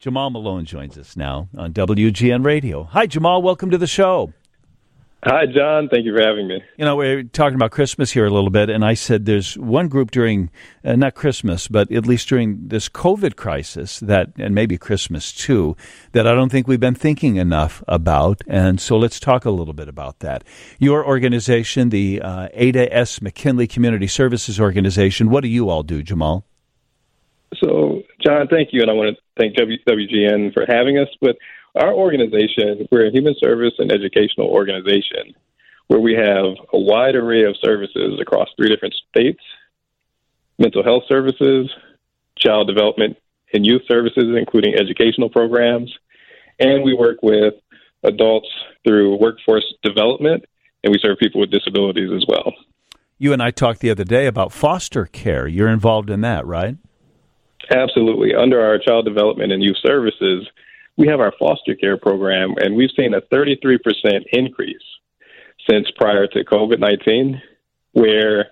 Jamal Malone joins us now on WGN Radio. Hi, Jamal. Welcome to the show. Hi, John. Thank you for having me. You know, we're talking about Christmas here a little bit, and I said there's one group during, not Christmas, but at least during this COVID crisis, that, and maybe Christmas too, that I don't think we've been thinking enough about, and so let's talk a little bit about that. Your organization, the Ada S. McKinley Community Services Organization, what do you all do, Jamal? So, John, thank you, and I want to thank WGN for having us. But our organization, we're a human service and educational organization where we have a wide array of services across 3 different states: mental health services, child development and youth services, including educational programs, and we work with adults through workforce development, and we serve people with disabilities as well. You and I talked the other day about foster care. You're involved in that, right? Absolutely. Under our child development and youth services, we have our foster care program, and we've seen a 33% increase since prior to COVID-19, where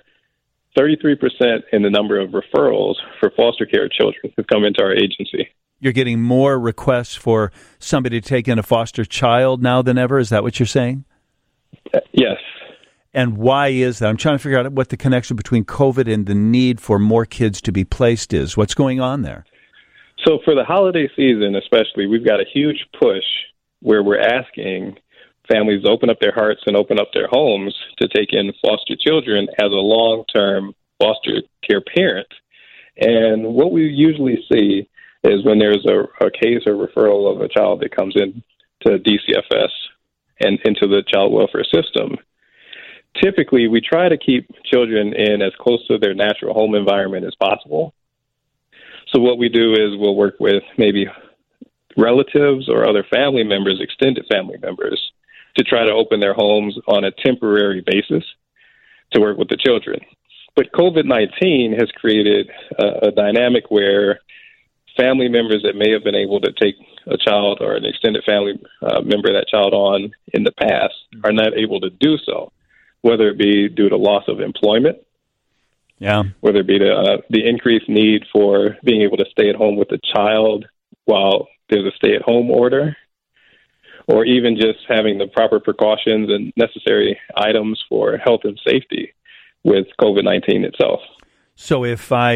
33% in the number of referrals for foster care children have come into our agency. You're getting more requests for somebody to take in a foster child now than ever? Is that what you're saying? Yes. And why is that? I'm trying to figure out what the connection between COVID and the need for more kids to be placed is. What's going on there? So for the holiday season especially, we've got a huge push where we're asking families to open up their hearts and open up their homes to take in foster children as a long-term foster care parent. And what we usually see is when there's a case or referral of a child that comes in to DCFS and into the child welfare system, typically we try to keep children in as close to their natural home environment as possible. So what we do is we'll work with maybe relatives or other family members, extended family members, to try to open their homes on a temporary basis to work with the children. But COVID-19 has created a dynamic where family members that may have been able to take a child or an extended family member that child on in the past are not able to do so, whether it be due to loss of employment, whether it be the increased need for being able to stay at home with the child while there's a stay-at-home order, or even just having the proper precautions and necessary items for health and safety with COVID-19 itself. So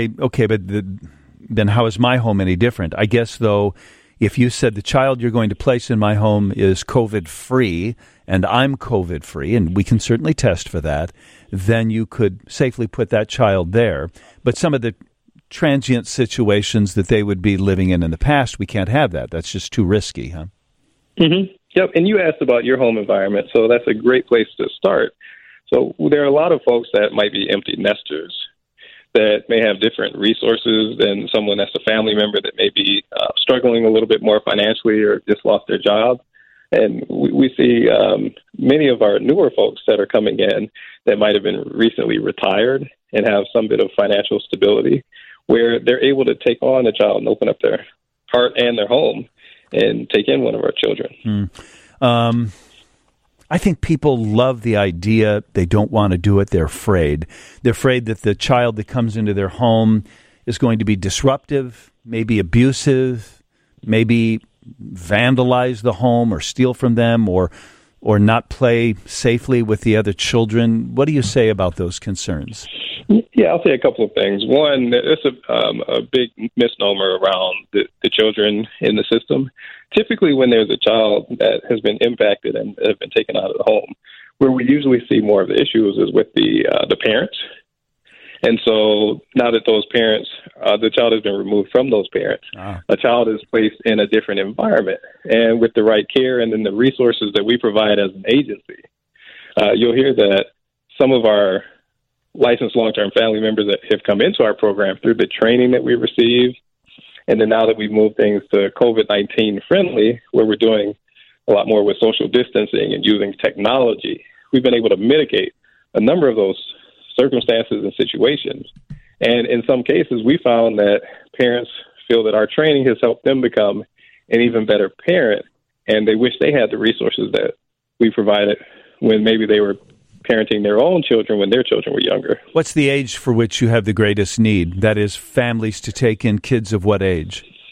then how is my home any different? I guess, though, if you said the child you're going to place in my home is COVID-free and I'm COVID-free, and we can certainly test for that, then you could safely put that child there. But some of the transient situations that they would be living in the past, we can't have that. That's just too risky, huh? Mm-hmm. Yep, and you asked about your home environment, so that's a great place to start. So there are a lot of folks that might be empty nesters that may have different resources than someone that's a family member that may be struggling a little bit more financially or just lost their job. And we see many of our newer folks that are coming in that might have been recently retired and have some bit of financial stability where they're able to take on a child and open up their heart and their home and take in one of our children. I think people love the idea. They don't want to do it. They're afraid. They're afraid that the child that comes into their home is going to be disruptive, maybe abusive, maybe vandalize the home or steal from them or not play safely with the other children. What do you say about those concerns? Yeah, I'll say a couple of things. One, it's a big misnomer around the children in the system. Typically, when there's a child that has been impacted and has been taken out of the home, where we usually see more of the issues is with the parents. And so now that those parents, the child has been removed from those parents, a child is placed in a different environment. And with the right care and then the resources that we provide as an agency, you'll hear that some of our licensed long-term family members that have come into our program through the training that we received, and then now that we've moved things to COVID-19 friendly, where we're doing a lot more with social distancing and using technology, we've been able to mitigate a number of those circumstances and situations. And in some cases, we found that parents feel that our training has helped them become an even better parent, and they wish they had the resources that we provided when maybe they were parenting their own children when their children were younger. What's the age for which you have the greatest need? That is, families to take in kids of what age?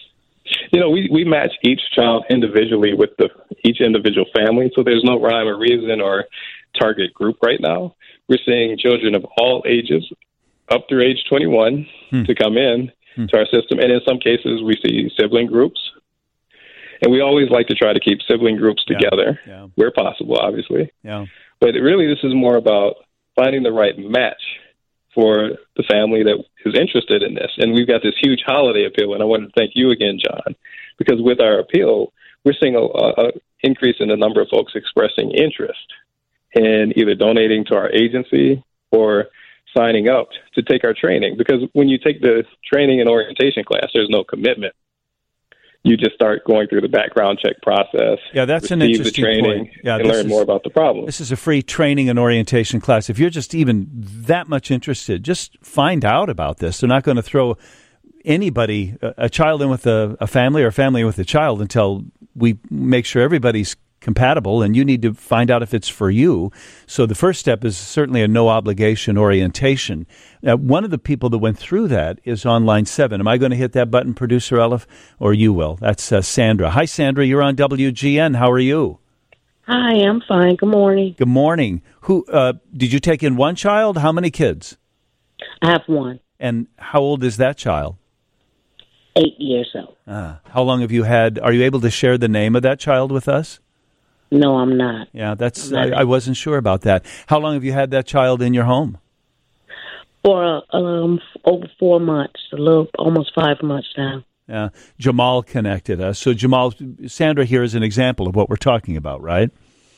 We match each child individually with each individual family, so there's no rhyme or reason or target group right now. We're seeing children of all ages up through age 21 to come in to our system, and in some cases we see sibling groups. And we always like to try to keep sibling groups together where possible, obviously. Yeah. But really, this is more about finding the right match for the family that is interested in this. And we've got this huge holiday appeal, and I want to thank you again, John, because with our appeal, we're seeing an increase in the number of folks expressing interest in either donating to our agency or signing up to take our training. Because when you take the training and orientation class, there's no commitment. You just start going through the background check process. Yeah, that's an interesting point. Yeah, and learn more about the problem. This is a free training and orientation class. If you're just even that much interested, just find out about this. They're not going to throw anybody, a child in with a family or a family with a child until we make sure everybody's compatible, and you need to find out if it's for you. So the first step is certainly a no-obligation orientation. Now, one of the people that went through that is on line 7. Am I going to hit that button, Producer Elif, or you will? That's Sandra. Hi, Sandra. You're on WGN. How are you? Hi, I'm fine. Good morning. Good morning. Who did you take in one child? How many kids? I have one. And how old is that child? 8 years old. How long have you had? Are you able to share the name of that child with us? No, I'm not. Yeah, that's. I wasn't sure about that. How long have you had that child in your home? For over 4 months, almost 5 months now. Yeah, Jamal connected us. So Jamal, Sandra here is an example of what we're talking about, right?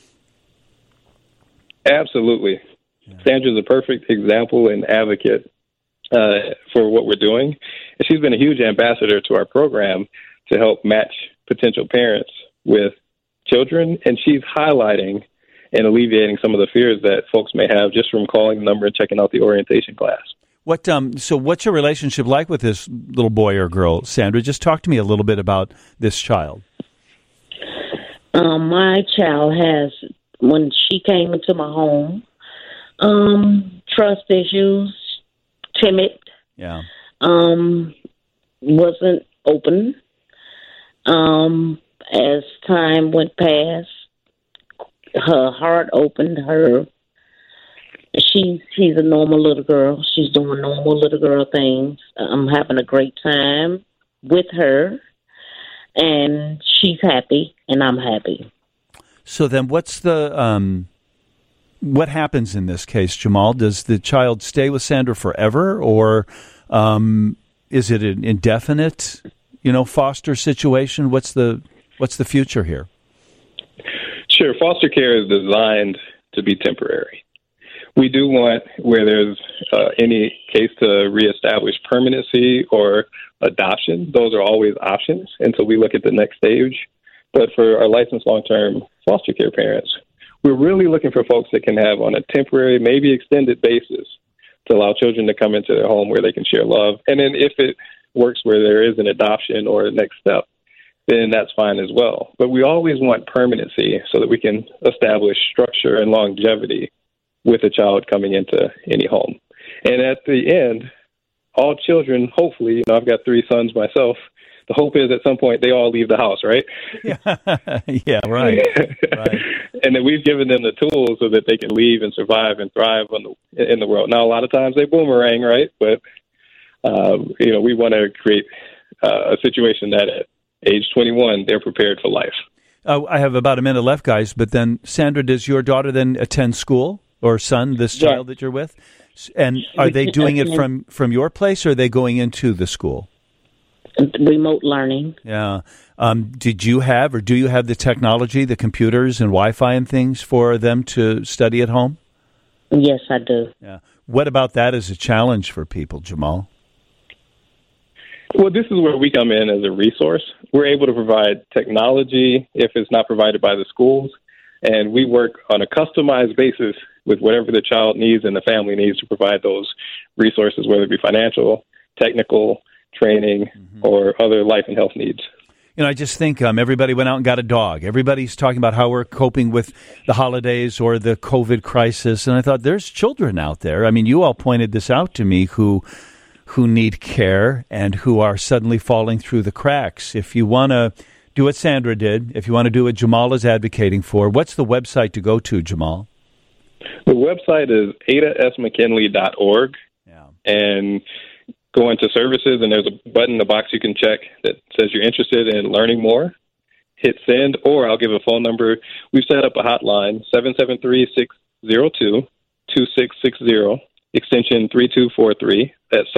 Absolutely. Yeah. Sandra's a perfect example and advocate for what we're doing. And she's been a huge ambassador to our program to help match potential parents with children, and she's highlighting and alleviating some of the fears that folks may have just from calling the number and checking out the orientation class. So what's your relationship like with this little boy or girl, Sandra? Just talk to me a little bit about this child. My child has, when she came into my home, trust issues, timid, wasn't open. As time went past, her heart opened. She's a normal little girl. She's doing normal little girl things. I'm having a great time with her, and she's happy, and I'm happy. So then what's the what happens in this case, Jamal? Does the child stay with Sandra forever, or is it an indefinite, foster situation? What's the future here? Sure. Foster care is designed to be temporary. We do want, where there's any case to reestablish permanency or adoption, those are always options until we look at the next stage. But for our licensed long-term foster care parents, we're really looking for folks that can have on a temporary, maybe extended basis to allow children to come into their home where they can share love. And then if it works where there is an adoption or a next step, then that's fine as well. But we always want permanency so that we can establish structure and longevity with a child coming into any home. And at the end, all children, hopefully, I've got 3 sons myself, the hope is at some point they all leave the house, right? Yeah, right. And then we've given them the tools so that they can leave and survive and thrive in the world. Now, a lot of times they boomerang, right? But, we want to create a situation that at age 21, they're prepared for life. I have about a minute left, guys, but then, Sandra, does your daughter then attend school, or son, this child that you're with? And are they doing it from your place, or are they going into the school? Remote learning. Yeah. Did you have, or do you have the technology, the computers and Wi-Fi and things for them to study at home? Yes, I do. Yeah. What about that as a challenge for people, Jamal? Well, this is where we come in as a resource. We're able to provide technology if it's not provided by the schools, and we work on a customized basis with whatever the child needs and the family needs to provide those resources, whether it be financial, technical, training, or other life and health needs. I just think everybody went out and got a dog. Everybody's talking about how we're coping with the holidays or the COVID crisis, and I thought there's children out there. I mean, you all pointed this out to me who who need care and who are suddenly falling through the cracks. If you want to do what Sandra did, if you want to do what Jamal is advocating for, what's the website to go to, Jamal? The website is adasmckinley.org. Yeah. And go into services, and there's a button in the box you can check that says you're interested in learning more. Hit send, or I'll give a phone number. We've set up a hotline, 773-602-2660, extension 3243. That's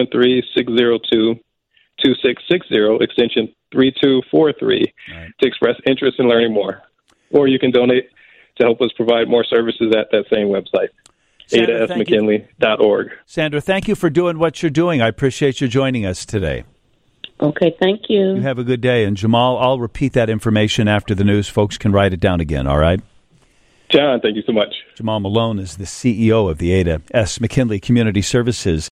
773-602-2660, extension 3243, right, to express interest in learning more. Or you can donate to help us provide more services at that same website, adasmckinley.org. Sandra, thank you for doing what you're doing. I appreciate you joining us today. Okay, thank you. You have a good day. And Jamal, I'll repeat that information after the news. Folks can write it down again, all right? John, thank you so much. Jamal Malone is the CEO of the Ada S. McKinley Community Services.